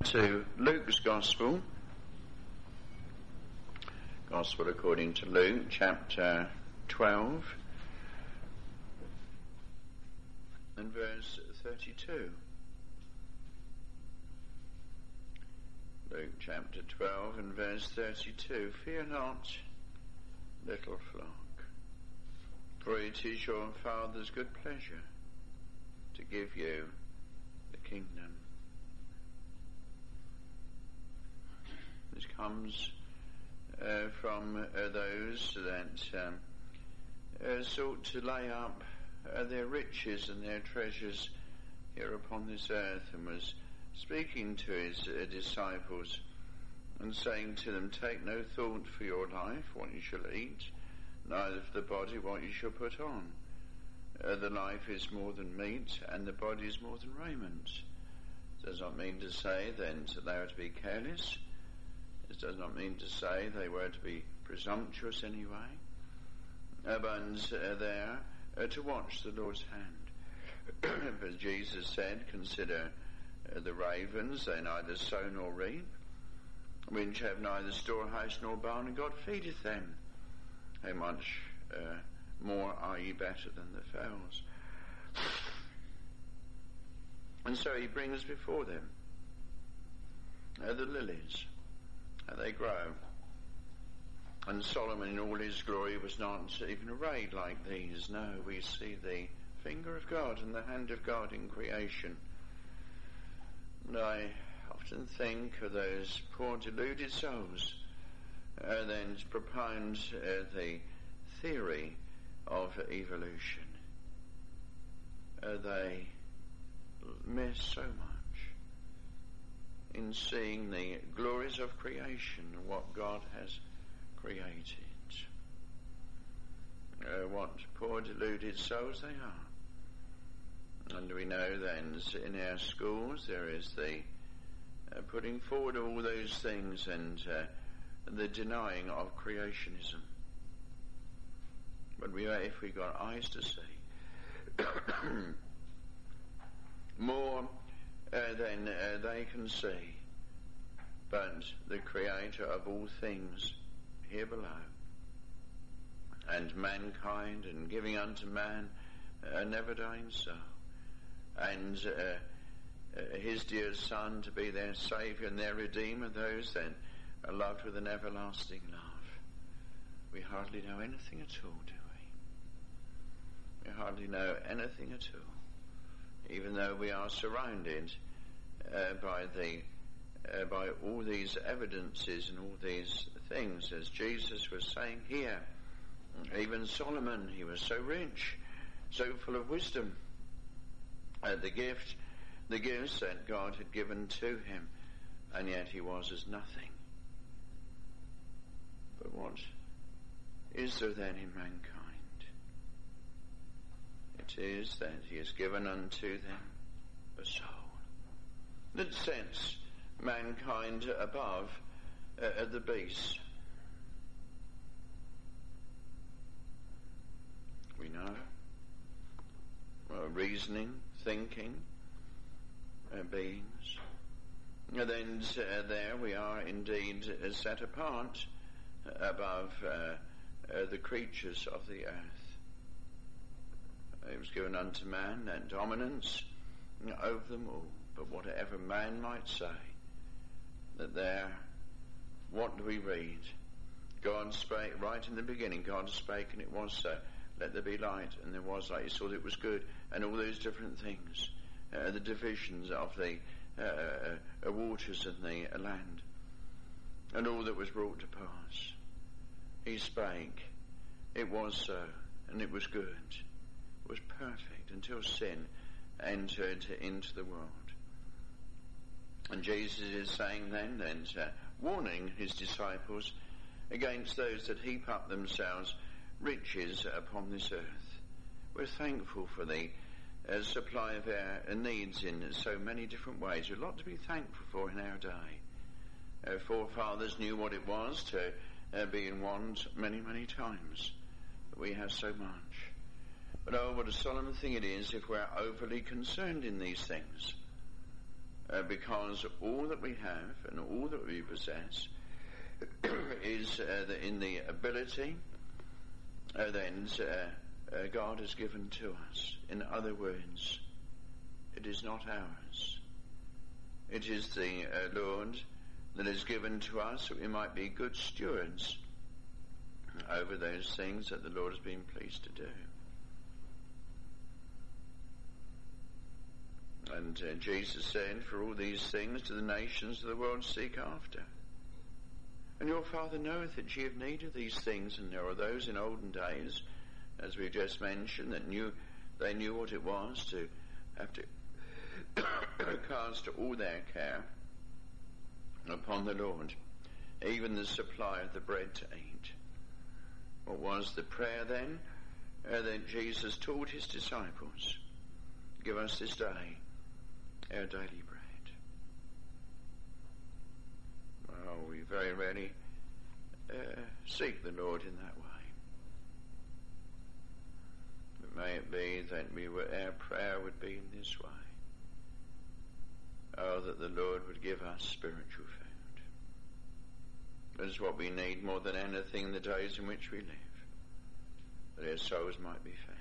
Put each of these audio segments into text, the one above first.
to Luke's Gospel. Gospel according to Luke, chapter 12, and verse 32. Luke chapter 12 and verse 32. Fear not, little flock, for it is your Father's good pleasure to give you the kingdom. This comes from those that sought to lay up their riches and their treasures here upon this earth, and was speaking to his disciples and saying to them, take no thought for your life, what you shall eat, neither for the body what you shall put on. The life is more than meat, and the body is more than raiment. It does not mean to say then that they are to be careless. This does not mean to say they were to be presumptuous anyway, but there to watch the Lord's hand. As Jesus said, consider the ravens, they neither sow nor reap, which have neither storehouse nor barn, and God feedeth them. How much more are ye better than the fowls? And so he brings before them the lilies, how they grow. And Solomon in all his glory was not even arrayed like these. No, we see the finger of God and the hand of God in creation. And I often think of those poor deluded souls then propound the theory of evolution. They miss so much in seeing the glories of creation and what God has created. What poor deluded souls they are. And we know then in our schools there is the putting forward all those things and the denying of creationism. But if we got eyes to see more than they can see, but the creator of all things here below, and mankind, and giving unto man a never dying soul, and his dear Son to be their Saviour and their Redeemer, those then are loved with an everlasting love. We hardly know anything at all, do we? We hardly know anything at all, even though we are surrounded by all these evidences and all these things, as Jesus was saying here. Even Solomon, he was so rich, so full of wisdom, the gifts that God had given to him, and yet he was as nothing. But what is there then in mankind? It is that he has given unto them a soul that sets mankind above the beasts. We know reasoning, thinking beings. And then there we are indeed set apart above the creatures of the earth. It was given unto man that dominance over them all. But whatever man might say, that there, what do we read? God spake, right in the beginning, God spake and it was so. Let there be light, and there was light. He saw that it was good, and all those different things, the divisions of the waters and the land, and all that was brought to pass. He spake, it was so, and it was good. It was perfect until sin entered into the world. And Jesus is saying then, warning his disciples against those that heap up themselves riches upon this earth. We're thankful for the supply of our needs in so many different ways. There's a lot to be thankful for in our day. Our forefathers knew what it was to be in want many, many times. But we have so much. But oh, what a solemn thing it is if we're overly concerned in these things. because all that we have and all that we possess is in the ability God has given to us. In other words, it is not ours. It is the Lord that is given to us that we might be good stewards over those things that the Lord has been pleased to do. And Jesus said, for all these things do the nations of the world seek after. And your Father knoweth that ye have need of these things, and there are those in olden days, as we just mentioned, that they knew what it was to have to cast all their care upon the Lord, even the supply of the bread to eat. What was the prayer then? That Jesus taught his disciples, give us this day our daily bread. Well, we very rarely seek the Lord in that way. But may it be that our prayer would be in this way. Oh, that the Lord would give us spiritual food. That is what we need more than anything in the days in which we live, that our souls might be fed.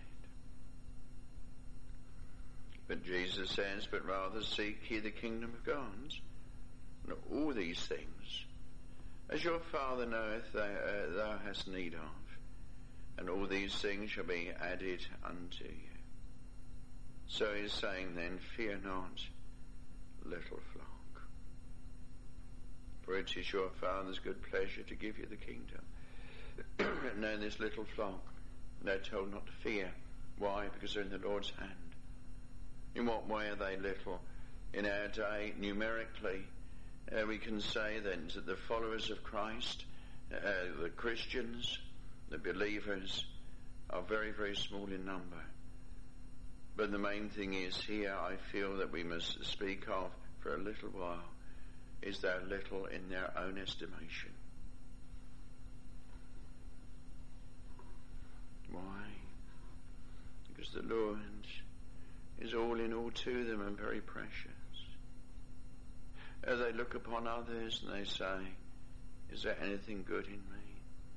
But Jesus says, but rather seek ye the kingdom of God, and all these things, as your Father knoweth thou hast need of, and all these things shall be added unto you. So he's saying then, fear not, little flock, for it is your Father's good pleasure to give you the kingdom. Now this little flock, they're told not to fear. Why? Because they're in the Lord's hand. In what way are they little? In our day, numerically, we can say then that the followers of Christ, the Christians, the believers, are very, very small in number. But the main thing is here, I feel that we must speak of for a little while, is they're little in their own estimation. Why? Because the Lord is all in all to them and very precious. They look upon others and they say, is there anything good in me?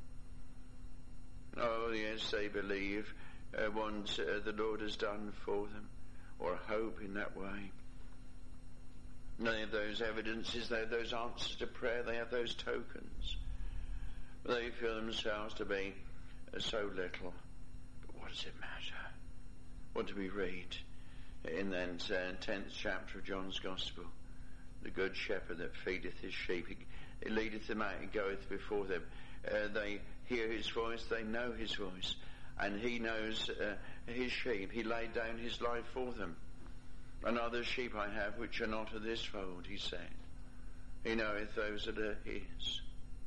Oh, yes, they believe what the Lord has done for them, or hope in that way. They have those evidences, they have those answers to prayer, they have those tokens. But they feel themselves to be so little. But what does it matter? What do we read in that 10th chapter of John's Gospel? The good shepherd that feedeth his sheep, he leadeth them out, he goeth before them. They hear his voice, they know his voice, and he knows his sheep. He laid down his life for them. And other sheep I have which are not of this fold, he said. He knoweth those that are his.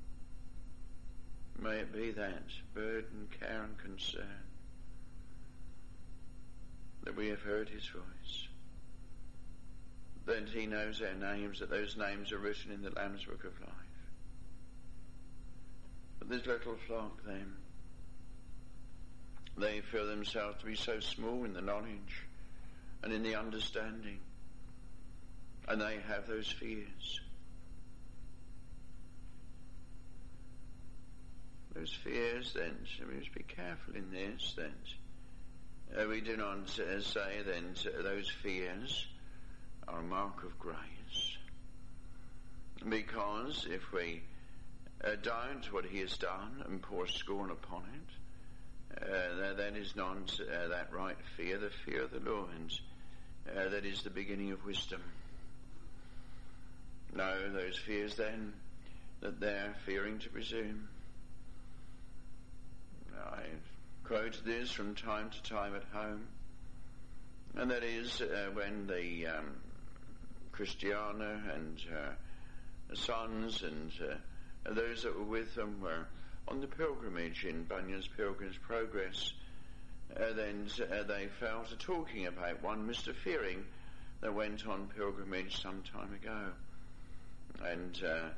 May it be that burden, care and concern, that we have heard his voice, that he knows our names, that those names are written in the Lamb's Book of Life. But this little flock then, they feel themselves to be so small in the knowledge and in the understanding, and they have those fears. Those fears then, so we must be careful in this, that we do not say then those fears are a mark of grace. Because if we doubt what he has done and pour scorn upon it, that is not that right fear, the fear of the Lord. That is the beginning of wisdom. No, those fears then, that they're fearing to presume. I quote this from time to time at home, and that is when the Christiana and her sons and those that were with them were on the pilgrimage in Bunyan's Pilgrim's Progress. Then they fell to talking about one Mr. Fearing that went on pilgrimage some time ago. And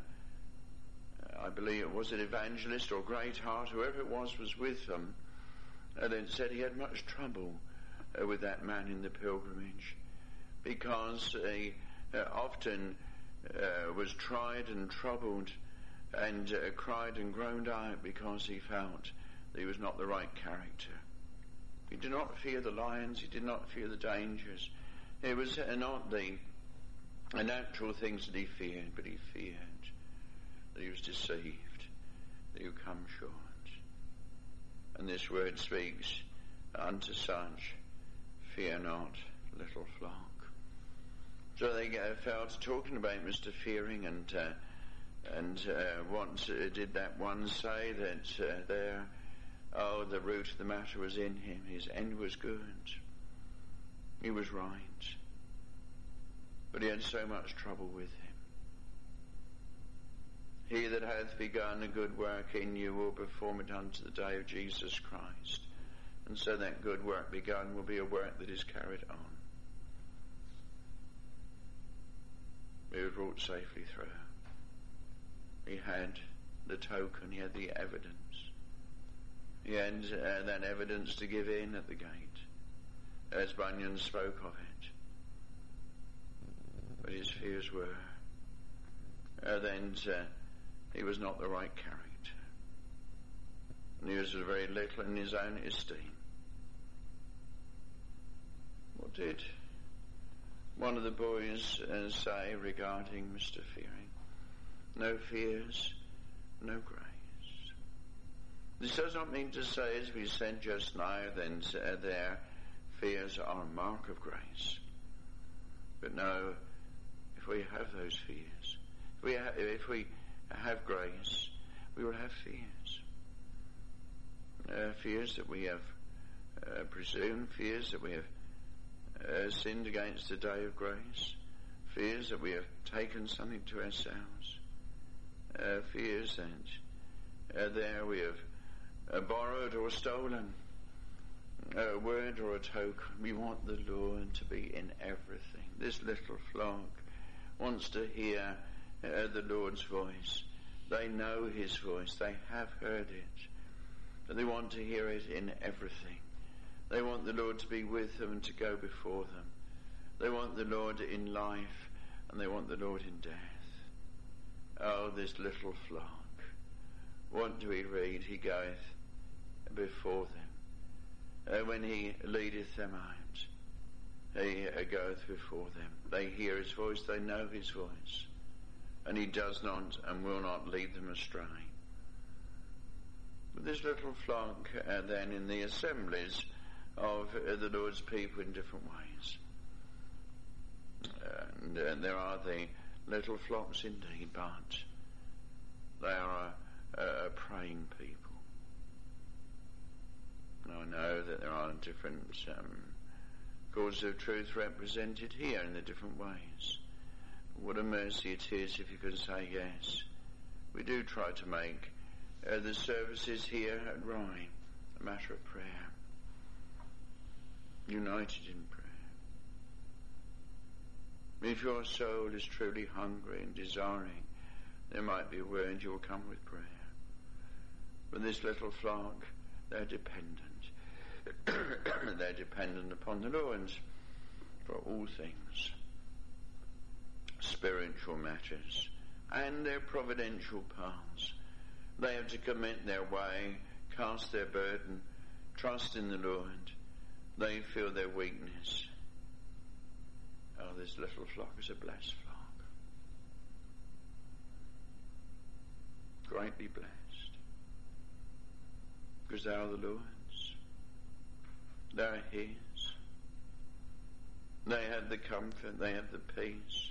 I believe it was an evangelist or Greatheart, whoever it was with them, and then said he had much trouble with that man in the pilgrimage, because often was tried and troubled and cried and groaned out because he felt that he was not the right character. He did not fear the lions, he did not fear the dangers. It was not the natural things that he feared, but he feared that he was deceived, that he would come short. And this word speaks unto such, fear not, little flock. So they fell to talking about Mr. Fearing, and what did that one say that the root of the matter was in him. His end was good. He was right. But he had so much trouble with him. He that hath begun a good work in you will perform it unto the day of Jesus Christ. And so that good work begun will be a work that is carried on. He was brought safely through. He had the token, he had the evidence. He had that evidence to give in at the gate, as Bunyan spoke of it. But his fears were he was not the right character. And he was very little in his own esteem. What did one of the boys say regarding Mr. Fearing? No fears, no grace. This does not mean to say, as we said just now, then their fears are a mark of grace. But no, if we have those fears, if we have grace, we will have fears. Fears that we have presumed, fears that we have sinned against the day of grace, fears that we have taken something to ourselves, fears that there we have borrowed or stolen a word or a token. We want the Lord to be in everything. This little flock wants to hear the Lord's voice. They know his voice. They have heard it. But they want to hear it in everything. They want the Lord to be with them and to go before them. They want the Lord in life, and they want the Lord in death. Oh, this little flock. What do we read? He goeth before them. When he leadeth them out, he goeth before them. They hear his voice, they know his voice. And he does not and will not lead them astray. But this little flock then in the assemblies of the Lord's people in different ways. And there are the little flocks indeed, but they are a praying people. Now I know that there are different causes of truth represented here in the different ways. What a mercy it is if you can say yes. We do try to make the services here at Rye a matter of prayer. United in prayer. If your soul is truly hungry and desiring, there might be a word you will come with prayer. But this little flock, they're dependent. They're dependent upon the Lord for all things, spiritual matters, and their providential paths. They have to commit their way, cast their burden, trust in the Lord. They feel their weakness. Oh, this little flock is a blessed flock. Greatly blessed. Because they are the Lord's. They are his. They have the comfort, they have the peace.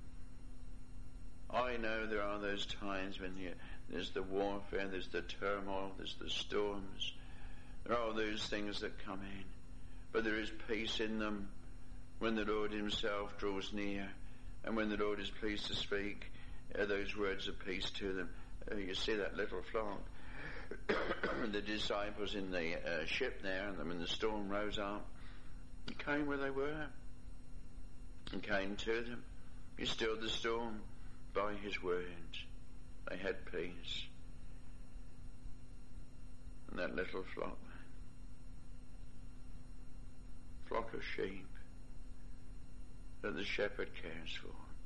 I know there are those times when there's the warfare, there's the turmoil, there's the storms. There are all those things that come in. But there is peace in them when the Lord himself draws near, and when the Lord is pleased to speak those words of peace to them. You see that little flock. The disciples in the ship there, and when the storm rose up, he came where they were and came to them. He stilled the storm by his words. They had peace. And that little flock of sheep that the shepherd cares for,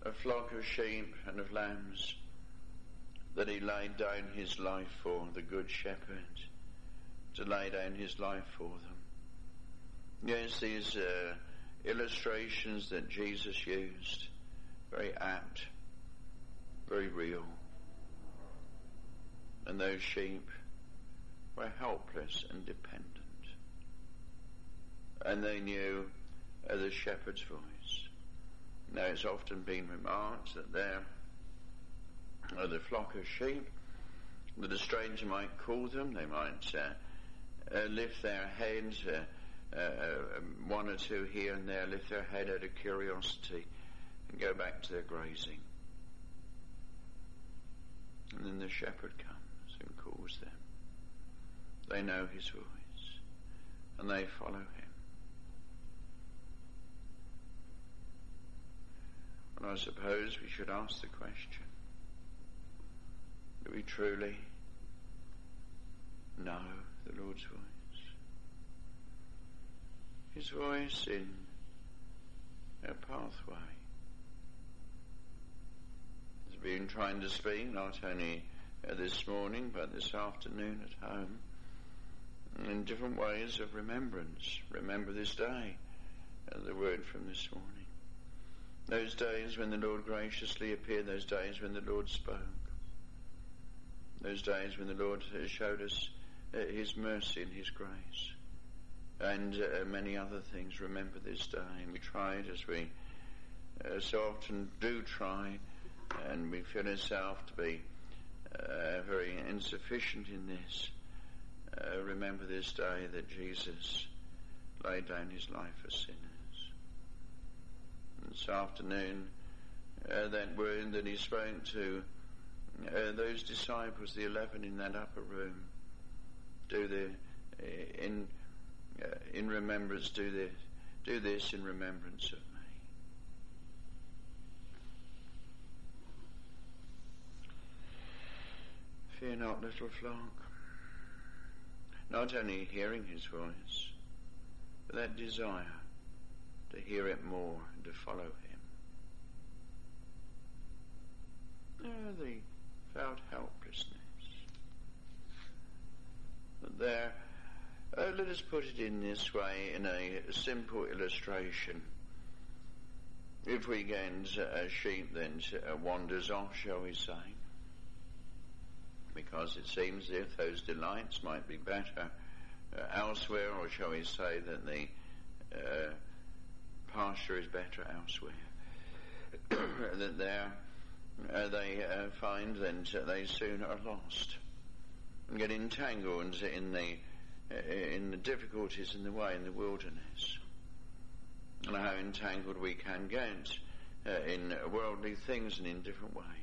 a flock of sheep and of lambs that he laid down his life for, the good shepherd, to lay down his life for them. Yes, these illustrations that Jesus used, very apt, very real. And those sheep were helpless and dependent. And they knew the shepherd's voice. Now it's often been remarked that there are the flock of sheep that a stranger might call them. They might lift their heads, one or two here and there, lift their head out of curiosity and go back to their grazing. And then the shepherd comes and calls them. They know his voice and they follow him. And I suppose we should ask the question, do we truly know the Lord's voice? His voice in our pathway. He's been trying to speak not only this morning but this afternoon at home in different ways of remembrance. Remember this day, the word from this morning. Those days when the Lord graciously appeared, those days when the Lord spoke, those days when the Lord showed us his mercy and his grace, and many other things. Remember this day. And we tried, as we so often do try, and we feel ourselves to be very insufficient in this. Remember this day that Jesus laid down his life for sinners. This afternoon, that word that he spoke to those disciples, the 11 in that upper room, in remembrance, do this in remembrance of me. Fear not, little flock. Not only hearing his voice, but that desire to hear it more and to follow him. They felt helplessness. But there, let us put it in this way, in a simple illustration. If we get a sheep that wanders off, shall we say, because it seems as if those delights might be better elsewhere, or shall we say that the pasture is better elsewhere, that there they find that they soon are lost and get entangled in the difficulties in the way in the wilderness, and how entangled we can get in worldly things and in different ways.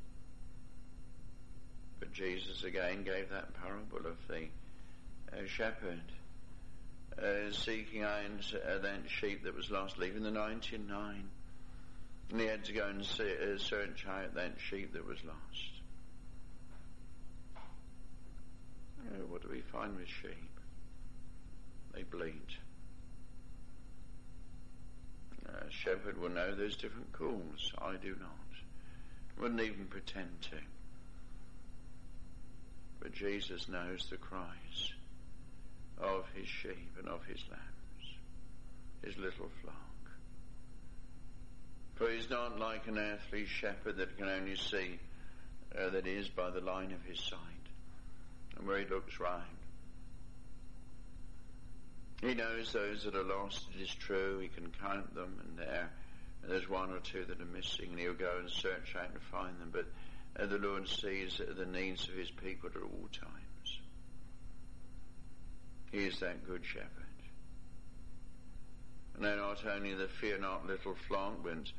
But Jesus again gave that parable of the shepherd seeking out that sheep that was lost, leaving the 99, and he had to go and search out that sheep that was lost. What do we find with sheep? They bleat. A shepherd will know there's different calls. I do not. Wouldn't even pretend to. But Jesus knows the cries of his sheep and of his lambs, his little flock. For he's not like an earthly shepherd that can only see that he is by the line of his sight and where he looks round. He knows those that are lost, it is true, he can count them, and there's one or two that are missing, and he'll go and search out and find them, but the Lord sees the needs of his people at all times. He is that good shepherd. And now not only the fear not little flock, but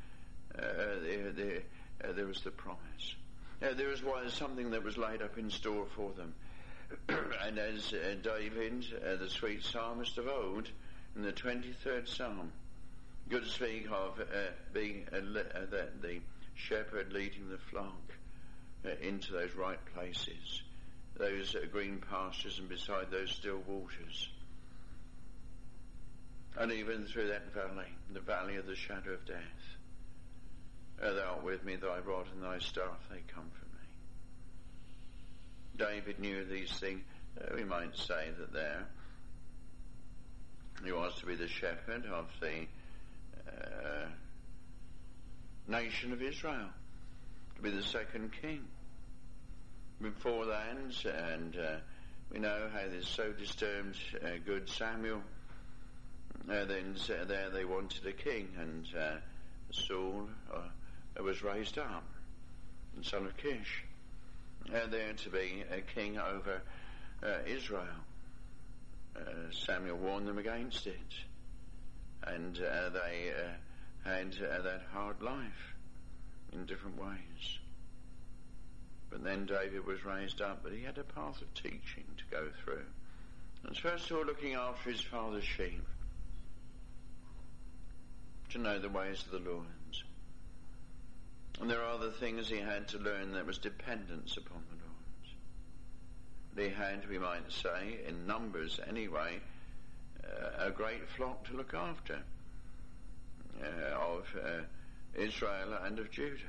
there was the promise. There was something that was laid up in store for them. And as David, the sweet psalmist of old, in the 23rd Psalm, could speak of being the shepherd leading the flock into those right places, those green pastures and beside those still waters. And even through that valley, the valley of the shadow of death, Thou art with me, thy rod and thy staff, they comfort me. David knew these things. We might say that there he was to be the shepherd of the nation of Israel, to be the second king. Before that, and we know how this so disturbed good Samuel. Then there they wanted a king, and Saul was raised up, the son of Kish, there to be a king over Israel. Samuel warned them against it, and they had that hard life in different ways. But then David was raised up, but he had a path of teaching to go through. And first of all, looking after his father's sheep, to know the ways of the Lord. And there are other things he had to learn that was dependence upon the Lord. He had, we might say, in numbers anyway, a great flock to look after of Israel and of Judah.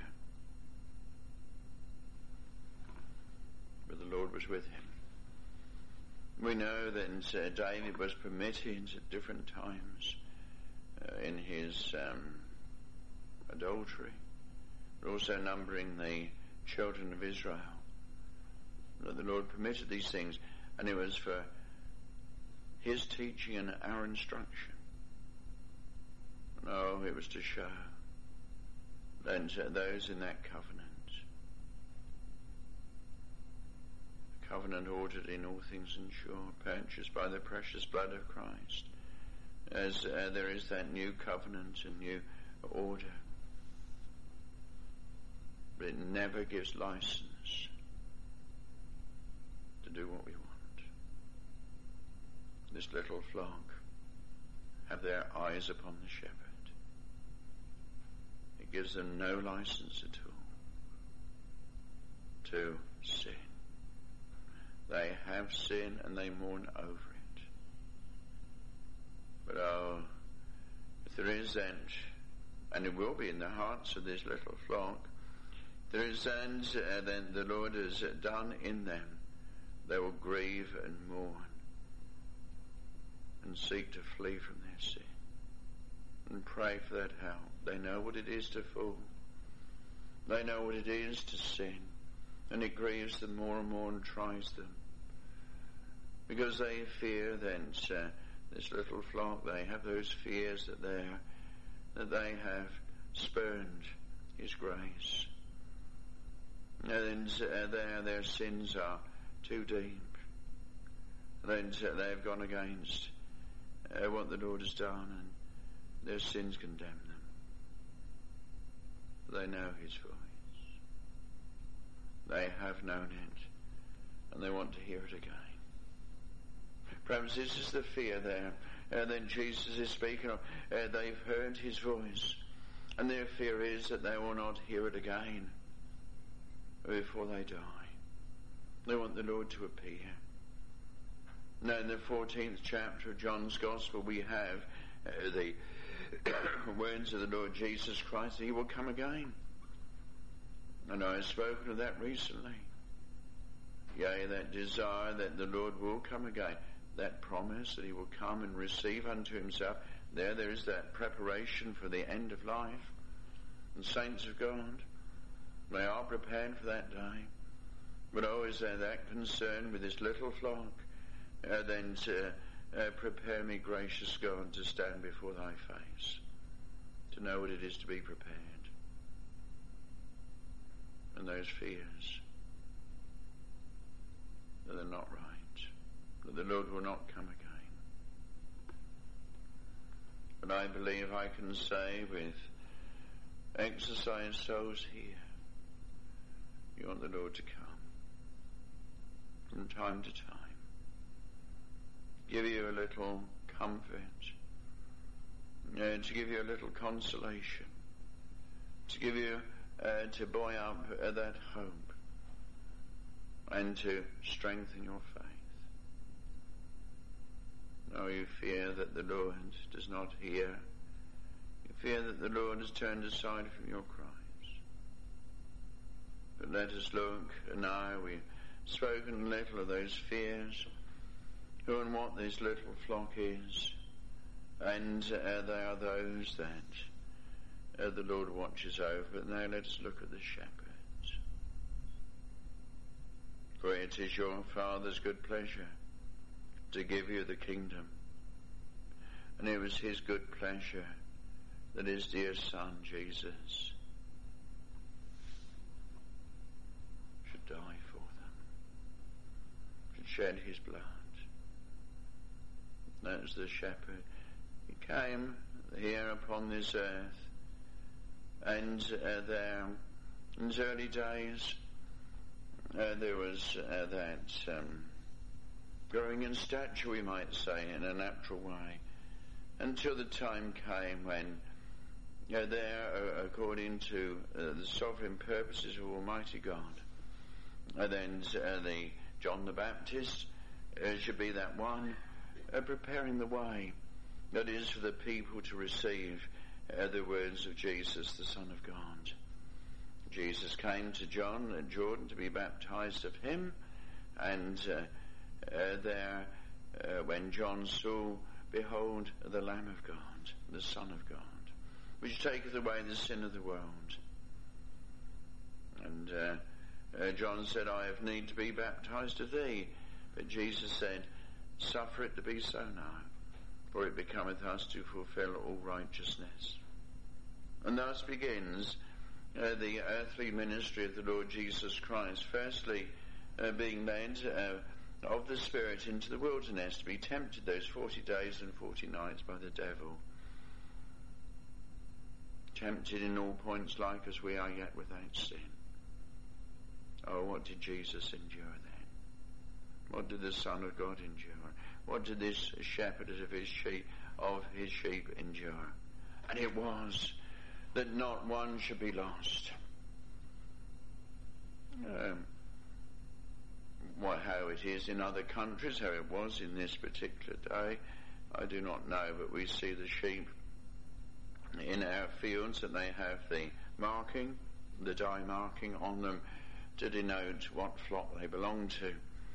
But the Lord was with him. We know that David was permitted at different times in his adultery, but also numbering the children of Israel. The Lord permitted these things, and it was for his teaching and our instruction. No, it was to show that those in that covenant ordered in all things and sure, purchased by the precious blood of Christ, as there is that new covenant and new order. But it never gives license to do what we want. This little flock have their eyes upon the shepherd. It gives them no license at all to sin. They have sin and they mourn over it. But if there is that, and it will be in the hearts of this little flock, there is that then the Lord has done in them, they will grieve and mourn and seek to flee from their sin and pray for that help. They know what it is to fall. They know what it is to sin, and it grieves them more and more and tries them, because they fear that this little flock, they have those fears that they have spurned his grace. And their sins are too deep. Then they have gone against what the Lord has done, and their sins condemn them. They know his voice. They have known it, and they want to hear it again. Perhaps this is the fear there. Then Jesus is speaking of. They've heard his voice, and their fear is that they will not hear it again before they die. They want the Lord to appear. Now, in the 14th chapter of John's Gospel, we have the words of the Lord Jesus Christ, that he will come again. And I have spoken of that recently. Yea, that desire that the Lord will come again, that promise that he will come and receive unto himself, there is that preparation for the end of life. And saints of God, they are prepared for that day. But is there that concern with this little flock? Then to prepare me, gracious God, to stand before thy face, to know what it is to be prepared. And those fears that are not right, that the Lord will not come again. But I believe I can say with exercised souls here, you want the Lord to come from time to time, give you a little comfort, to give you a little consolation, to give you, to buoy up that hope, and to strengthen your faith. No, you fear that the Lord does not hear. You fear that the Lord has turned aside from your cries. But let us look now. We've spoken a little of those fears, who and what this little flock is, and they are those that the Lord watches over. But now let us look at the shepherds. For it is your Father's good pleasure to give you the kingdom, and it was his good pleasure that his dear Son Jesus should die for them, should shed his blood. That's the shepherd. He came here upon this earth, and there in his early days there was that growing in stature, we might say, in a natural way, until the time came when there, according to the sovereign purposes of Almighty God, then the John the Baptist should be that one preparing the way, that is, for the people to receive the words of Jesus, the Son of God. Jesus came to John at Jordan to be baptized of him, and there, when John saw, behold, the Lamb of God, the Son of God, which taketh away the sin of the world. And John said, I have need to be baptized of thee. But Jesus said, suffer it to be so now, for it becometh us to fulfill all righteousness. And thus begins the earthly ministry of the Lord Jesus Christ, firstly being led of the Spirit into the wilderness to be tempted those 40 days and 40 nights by the devil. Tempted in all points like as we are, yet without sin. Oh, what did Jesus endure then? What did the Son of God endure? What did this shepherd of his sheep endure? And it was that not one should be lost. How it is in other countries, how it was in this particular day, I do not know, but we see the sheep in our fields, and they have the marking, the dye marking on them to denote what flock they belong to.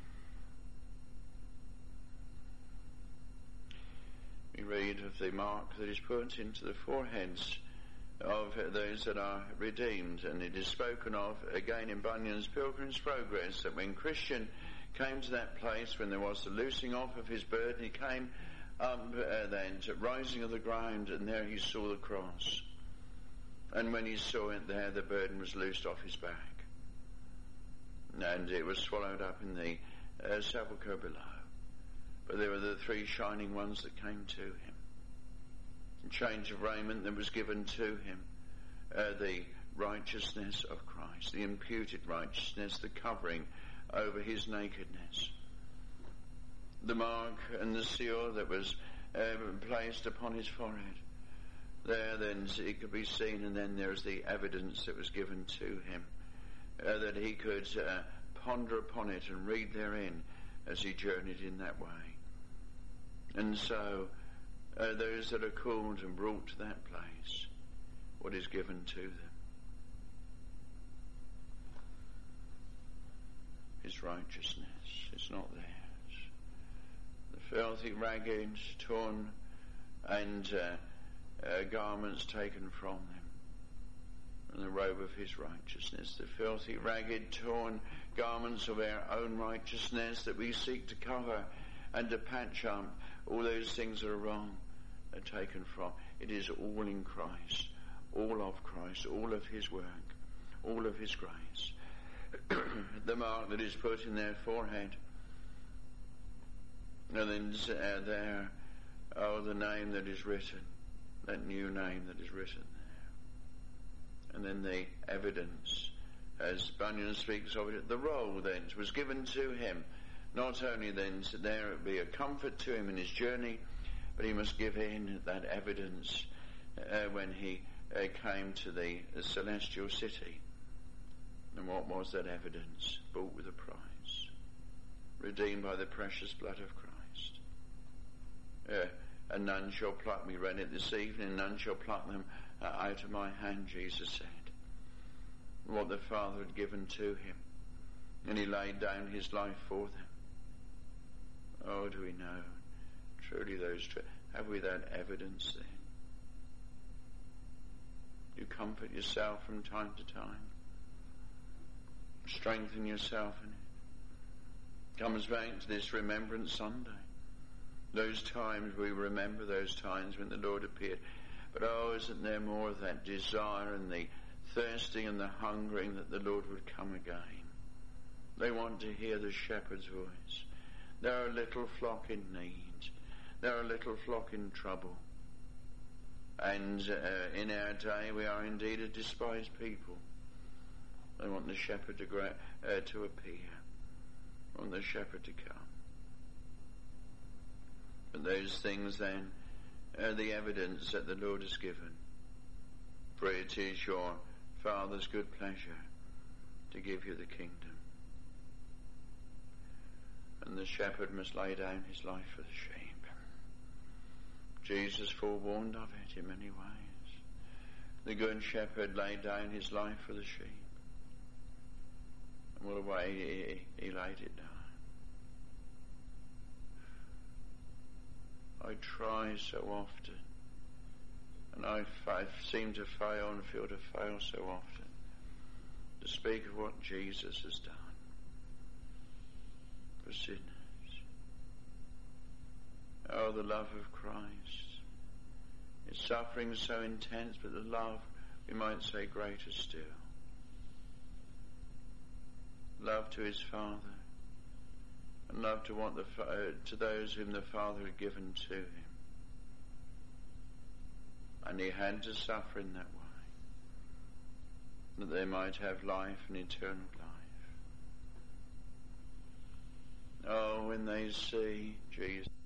We read of the mark that is put into the foreheads of those that are redeemed, and it is spoken of again in Bunyan's Pilgrim's Progress, that when Christian came to that place when there was the loosing off of his burden, he came up then to rising of the ground, and there he saw the cross, and when he saw it there, the burden was loosed off his back, and it was swallowed up in the sepulchre below. But there were the three shining ones that came to him. A change of raiment that was given to him, the righteousness of Christ, the imputed righteousness, the covering over his nakedness, the mark and the seal that was placed upon his forehead. There then it could be seen, and then there's the evidence that was given to him, that he could ponder upon it and read therein as he journeyed in that way. And so those that are called and brought to that place, what is given to them? His righteousness. It's not theirs. The filthy, ragged, torn, and garments taken from them, and the robe of his righteousness. The filthy, ragged, torn garments of our own righteousness that we seek to cover and to patch up all those things that are wrong, are taken from. It is all in Christ, all of Christ, all of his work, all of his grace. The mark that is put in their forehead, and then there, the name that is written, that new name that is written there. And then the evidence, as Bunyan speaks of it, the roll then was given to him, not only then to there it be a comfort to him in his journey, but he must give in that evidence when he came to the celestial city. And what was that evidence? Bought with a price, redeemed by the precious blood of Christ. And none shall pluck, we read it this evening, none shall pluck them out of my hand, Jesus said. what the Father had given to him, and he laid down his life for them. Oh, do we know truly have we that evidence then? You comfort yourself from time to time, strengthen yourself in it. Comes back to this Remembrance Sunday. Those times we remember, those times when the Lord appeared. But oh, isn't there more of that desire and the thirsting and the hungering that the Lord would come again? They want to hear the shepherd's voice. They're a little flock in need. They're a little flock in trouble. And in our day we are indeed a despised people. They want the shepherd to appear. They want the shepherd to come. But those things then are the evidence that the Lord has given. For it is your Father's good pleasure to give you the kingdom. And the shepherd must lay down his life for the sheep. Jesus forewarned of it in many ways. The good shepherd laid down his life for the sheep. And what a way he laid it down. I try so often, and I seem to fail and feel to fail so often, to speak of what Jesus has done for sinners. Oh, the love of Christ. His suffering is so intense, but the love, we might say, greater still. Love to his Father, and love to to those whom the Father had given to him. And he had to suffer in that way, that they might have life and eternal life. Oh, when they see Jesus